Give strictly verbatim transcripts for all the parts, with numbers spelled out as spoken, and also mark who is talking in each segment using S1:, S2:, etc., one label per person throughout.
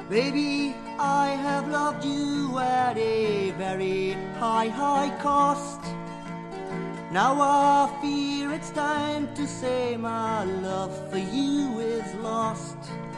S1: Baby, I have loved you at a very high, high cost. Now I fear it's time to say my love for you is lost.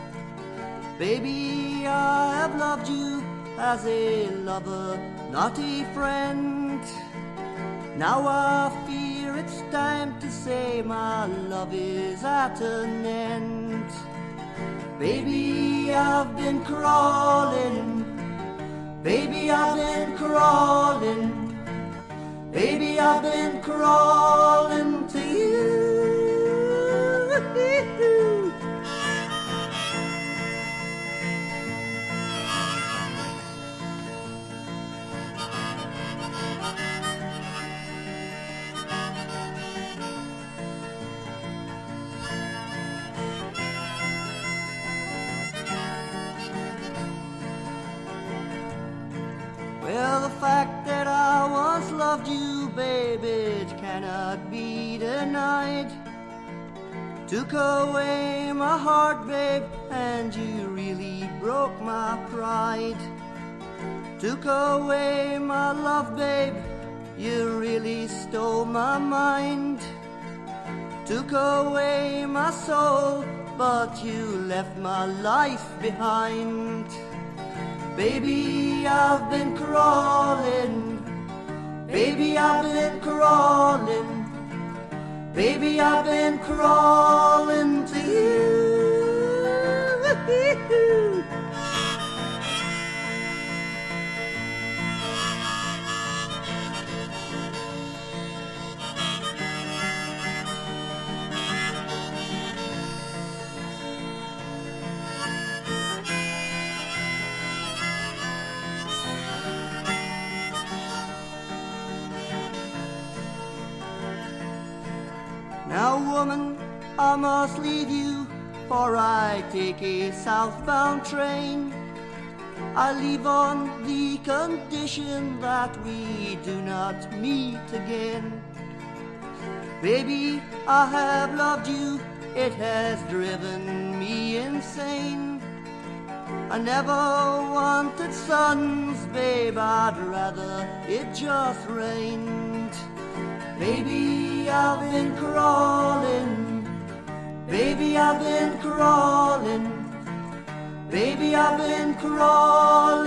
S1: Baby, I have loved you as a lover, not a friend. Now I fear it's time to say my love is at an end. Baby, I've been crawling, baby, I've been crawling, baby, I've been crawling to you. Well, the fact that I once loved you, baby, it cannot be denied. Took away my heart, babe, and you really broke my pride. Took away my love, babe, you really stole my mind. Took away my soul, but you left my life behind. Baby, I've been crawling, baby, I've been crawling, baby, I've been crawling to you. Now, woman, I must leave you, for I take a southbound train. I leave on the condition that we do not meet again. Baby, I have loved you, it has driven me insane. I never wanted suns, babe, I'd rather it just rained. Baby, I've been crawling, baby, I've been crawling, baby, I've been crawling.